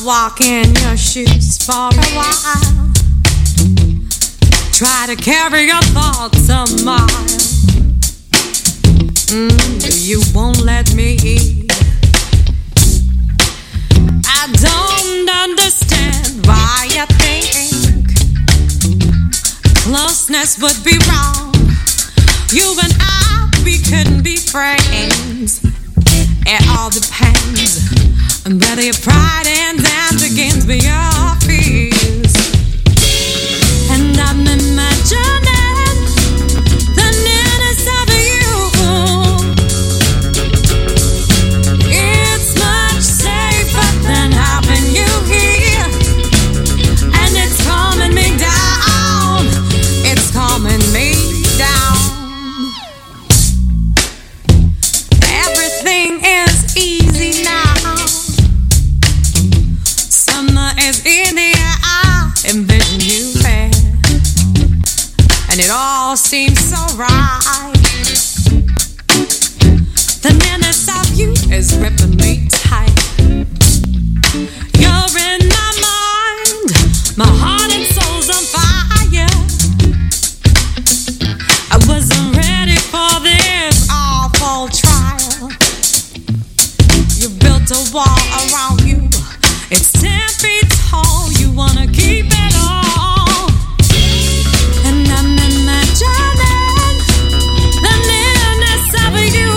walk in your shoes for a while. Try to carry your thoughts a mile. You won't let me eat. I don't understand why you think closeness would be wrong. You and I, we couldn't be friends. It all depends on whether your pride ends and begins with your fears. And I'm imagining the nearness of you. It's much safer than having you here. And it's calming me down. It's calming me down. Everything is easy now. Summer is in the air. I envision you there, and it all seems so right. The nearness of you is gripping me tight. You're in my mind. My heart and soul's on fire. I wasn't ready for this awful trial. You built a wall around you. It's 10 feet tall. You wanna keep it all. And I'm imagining the nearness of you.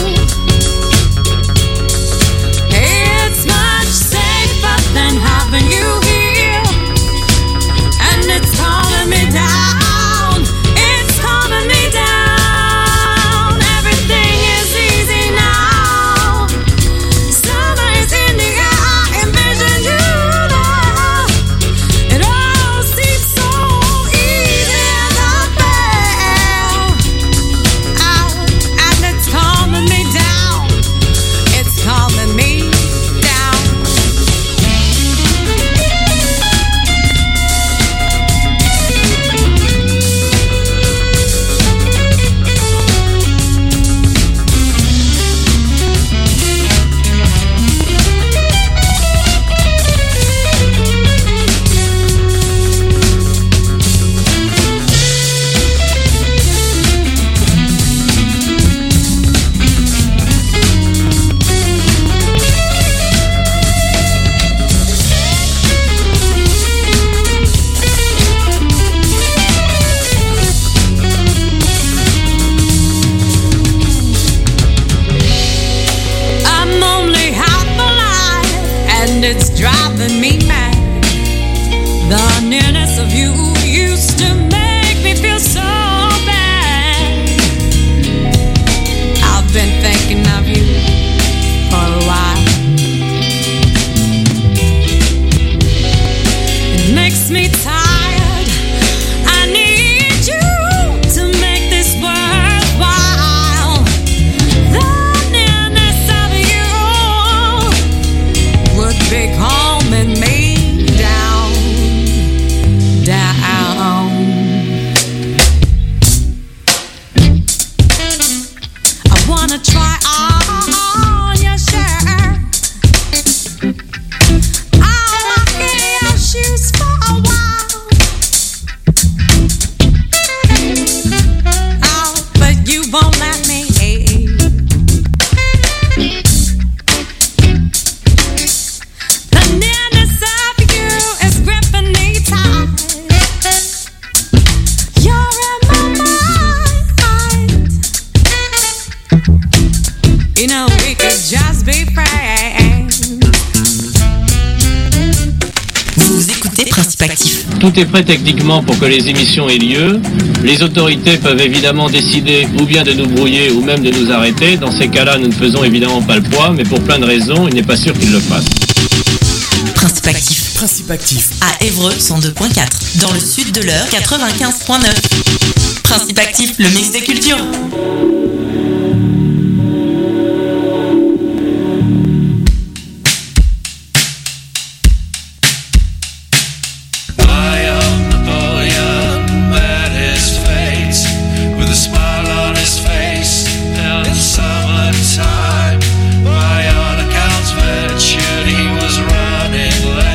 It's much safer than having you here. And it's calling me down. It's calling me down. Everything is easy now. Summer is in the air. I envision you there. It all seems so easy and unfair. And it's calming me down. It's calming me down. I'm only half alive, and it's driving me mad. The nearness of you used to make me feel so bad. I've been thinking of you for a while. It makes me tired. I need you to make this worthwhile. The nearness of you would be calming me down, down. I wanna try on your shirt. I'll walk in your shoes for a while. Oh, but you won't let me. The nearness of you is gripping me tight. You're in my mind. You know we could just be friends. Vous écoutez Principe Actif. Tout est prêt techniquement pour que les émissions aient lieu. Les autorités peuvent évidemment décider ou bien de nous brouiller ou même de nous arrêter. Dans ces cas-là, nous ne faisons évidemment pas le poids, mais pour plein de raisons, il n'est pas sûr qu'ils le fassent. Principe Actif. Principe Actif. À Évreux 102.4. Dans le sud de l'Eure 95.9. Principe Actif, le mix des cultures. Summertime, by all accounts, ventured, he was running late.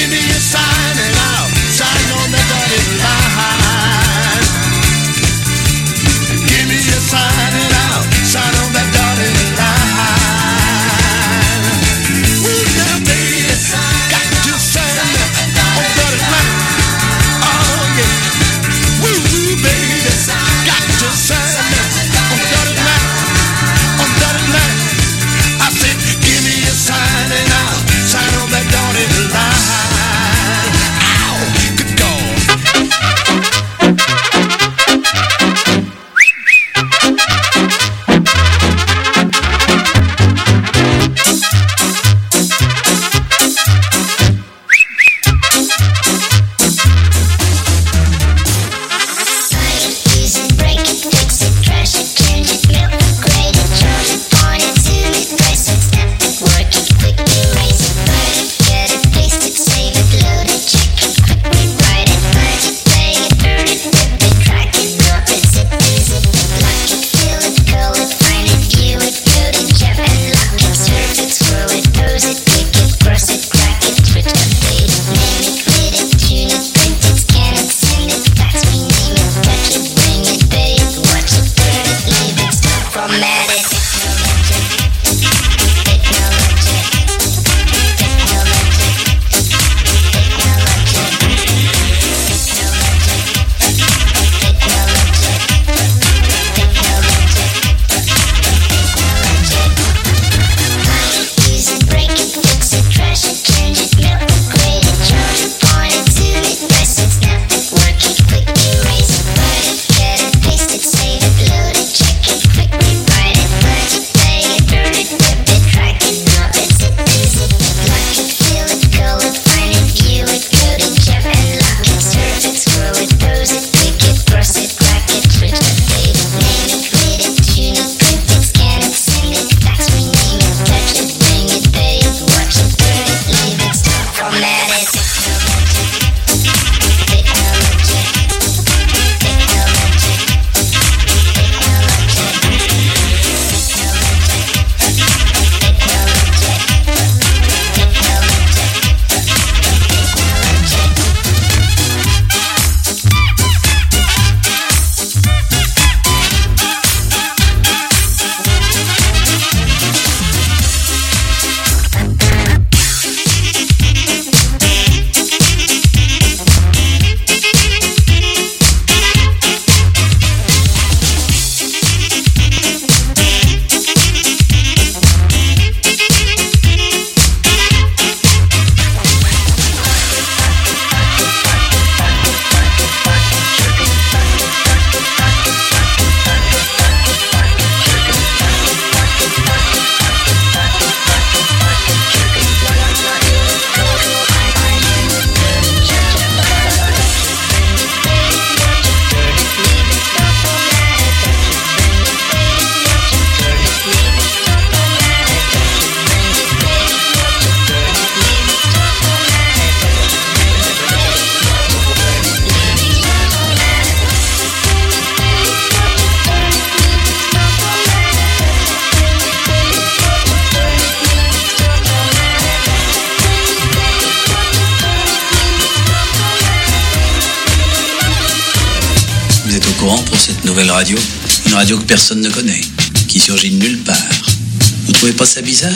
courant pour cette nouvelle radio. Une radio que personne ne connaît, qui surgit de nulle part. Vous trouvez pas ça bizarre?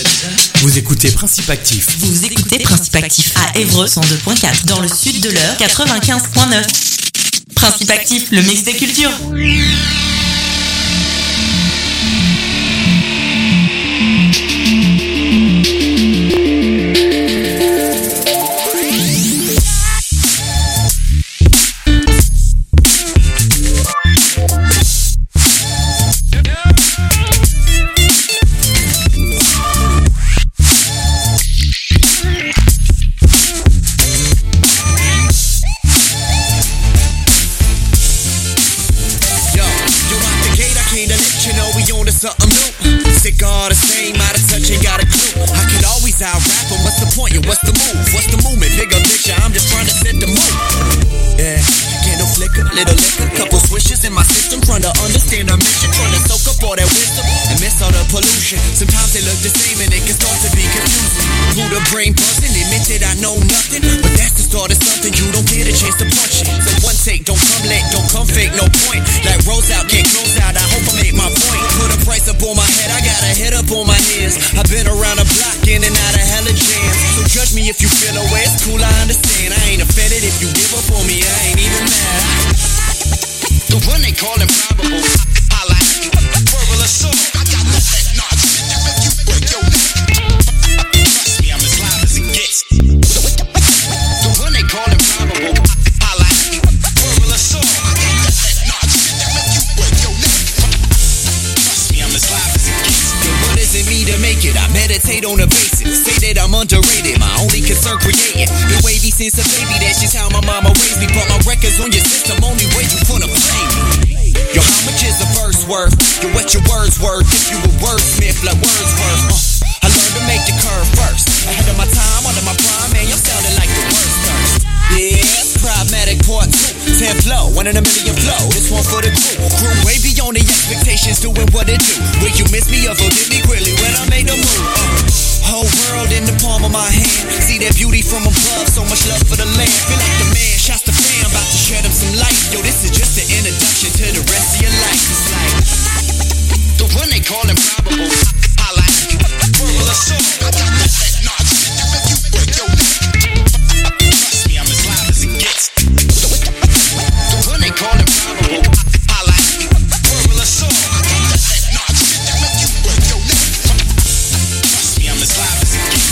Vous écoutez Principe Actif. Vous écoutez Principe Actif à Évreux 102.4, dans le sud de l'Eure 95.9. Principe Actif, le mix des cultures. Something new, sick all the same, out of touch, ain't got a clue. I could always out-rap them, what's the point, yeah, what's the move? What's the movement, bigger picture, I'm just trying to set the mood. Yeah, candle flicker, little liquor, couple swishes in my system, trying to understand our mission, trying to soak up all that wisdom, and miss all the pollution. Sometimes they look the same and it can start to be confusing. Who through the brain buzzing, admit that I know nothing, but that's the start of something. You don't get a chance to punch it. So one take, don't come late, don't come fake, no point. Like Rose out, can't close out. I hope I make my point. Put a price up on my head, I got a head up on my ears. I've been around the block, in and out of hella jams. So judge me if you feel away, it's cool, I understand. I ain't offended if you give up on me, I ain't even mad. The one they call improbable, I like verbal assault. I got the set, not shit, you make you break your neck. Trust me, I'm as live as it gets. The one they call improbable, I like verbal assault. I got the set, not shit, you make you break your neck. Trust me, I'm as live as it gets. Yo, what does it mean to make it? I meditate on the basics. Say that I'm underrated, my only concern creating. Been wavy since a baby, that's just how my mama raised me. Put my records on your system, only way you wanna play me. Yo, how much is a verse worth? Yo, what your words worth? If you a wordsmith like Wordsworth, I learned to make the curve first. Ahead of my time, under my prime, man, y'all sounding like the worst first. Yeah, it's Problematic Part 2, 10 flow, 1 in a million flow. This one for the crew. Grew way beyond the expectations, doing what it do. Will you miss me or forgive me quickly when I make the move? Whole world in the palm of my hand. See that beauty from above, so much love for the land. Feel like the man, shots the fan, about to shed him some light. Yo, this is just the introduction to the rest of your life. It's like the one they call improbable, I like verbal assault. I got the set, not shit, you make you break your neck. Trust me, I'm as live as it gets. The one they call improbable, I like verbal assault. I got the set, not shit, you make you break your neck. Trust me, I'm as live as it gets.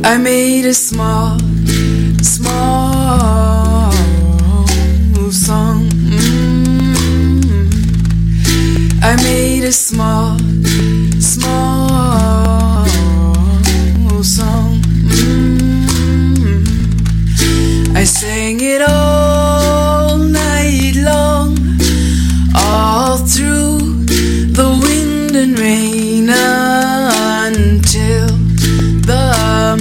I made a small song. I made a small song. I sang it all night long, all through the wind and rain until the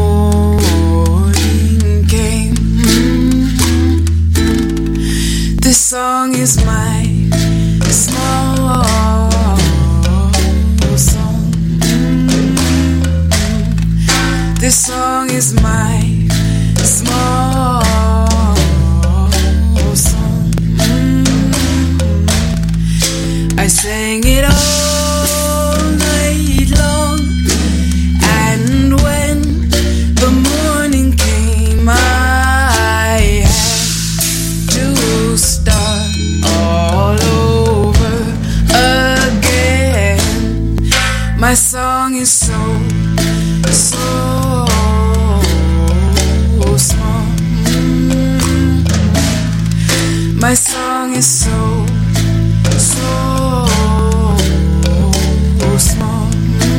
morning came. This song is my small song. This song is my small song. I sang it all night long, and when the morning came, I had to start all over again. My song is so small. My song is so small.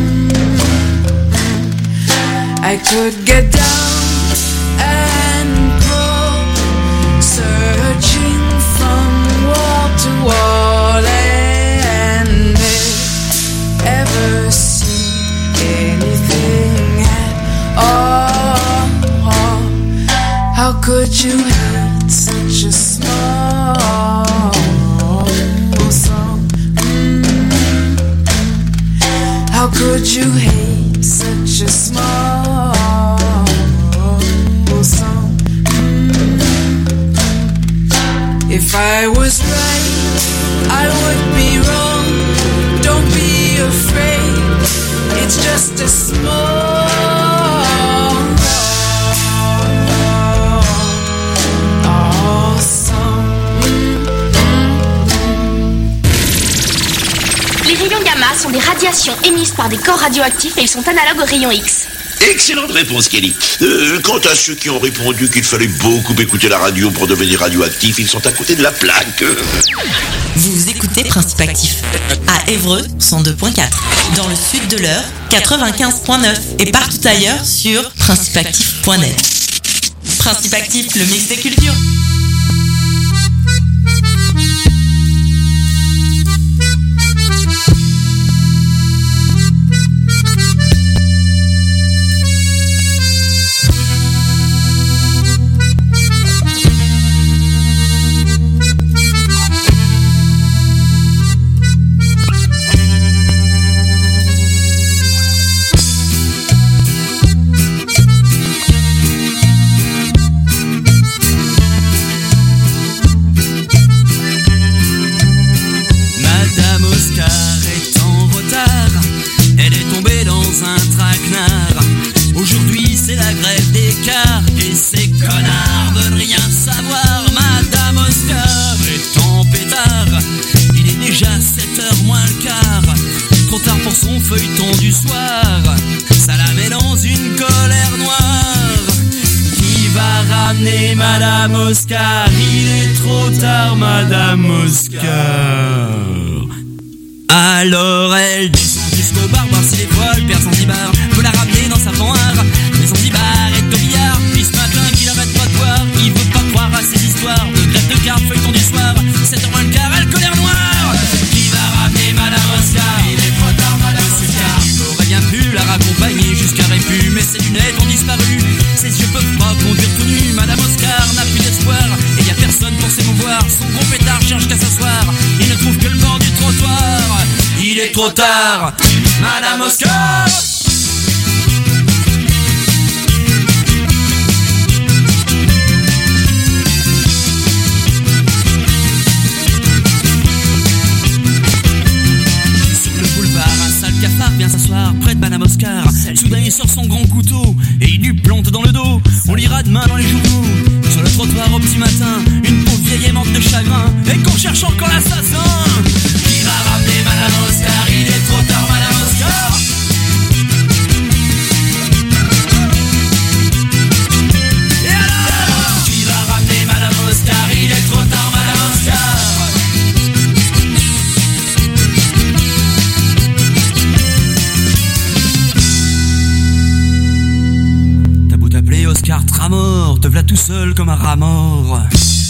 I could get down and crawl, searching from wall to wall, and ever see anything at all. How could you hate such a small song? How could you hate such a small song? If I was right, I would be wrong. Don't be afraid, it's just a small song. Les rayons gamma sont des radiations émises par des corps radioactifs et ils sont analogues aux rayons X. Excellente réponse, Kelly. Quant à ceux qui ont répondu qu'il fallait beaucoup écouter la radio pour devenir radioactif, ils sont à côté de la plaque. Vous écoutez Principe Actif à Évreux 102.4, dans le sud de l'Eure 95.9 et partout ailleurs sur principeactif.net. Principe Actif, le mix des cultures. Aujourd'hui c'est la grève des cars et ces connards veulent rien savoir. Madame Oscar est en pétard, il est déjà 7h moins le quart. Trop tard pour son feuilleton du soir, ça la met dans une colère noire. Qui va ramener Madame Oscar? Il est trop tard, Madame Oscar. Alors elle descend jusqu'au bar, voir si les voiles perdent Zanzibar veut la ramener dans sa fanhare. Mais Zanzibar est au billard, puis ce matin qu'il arrête pas de boire. Il veut pas croire à ces histoires de grève de cartes, feuilleton du soir. 7h moins le quart, elle colère noire. Qui va ramener Madame Oscar? Il est trop tard, Madame Oscar. Il aurait bien pu la raccompagner jusqu'à Répu, mais ses lunettes ont disparu. Ses yeux peuvent pas conduire tout nu. Madame Oscar n'a plus d'espoir et y a personne pour s'émouvoir. Son gros pétard cherche qu'à s'asseoir, il ne trouve que le bord du trottoir. Il est trop tard, Madame Oscar. Sur le boulevard, un sale cafard vient s'asseoir près de Madame Oscar. Soudain il sort son grand couteau et il lui plante dans le dos. On lira demain dans les journaux, sur le trottoir au petit matin, une pauvre vieille aimante de chagrin et qu'on cherche encore l'assassin. Qui va ramener Madame Oscar? Il est trop tard, Madame Oscar. rat mort, te v'là tout seul comme un rat mort.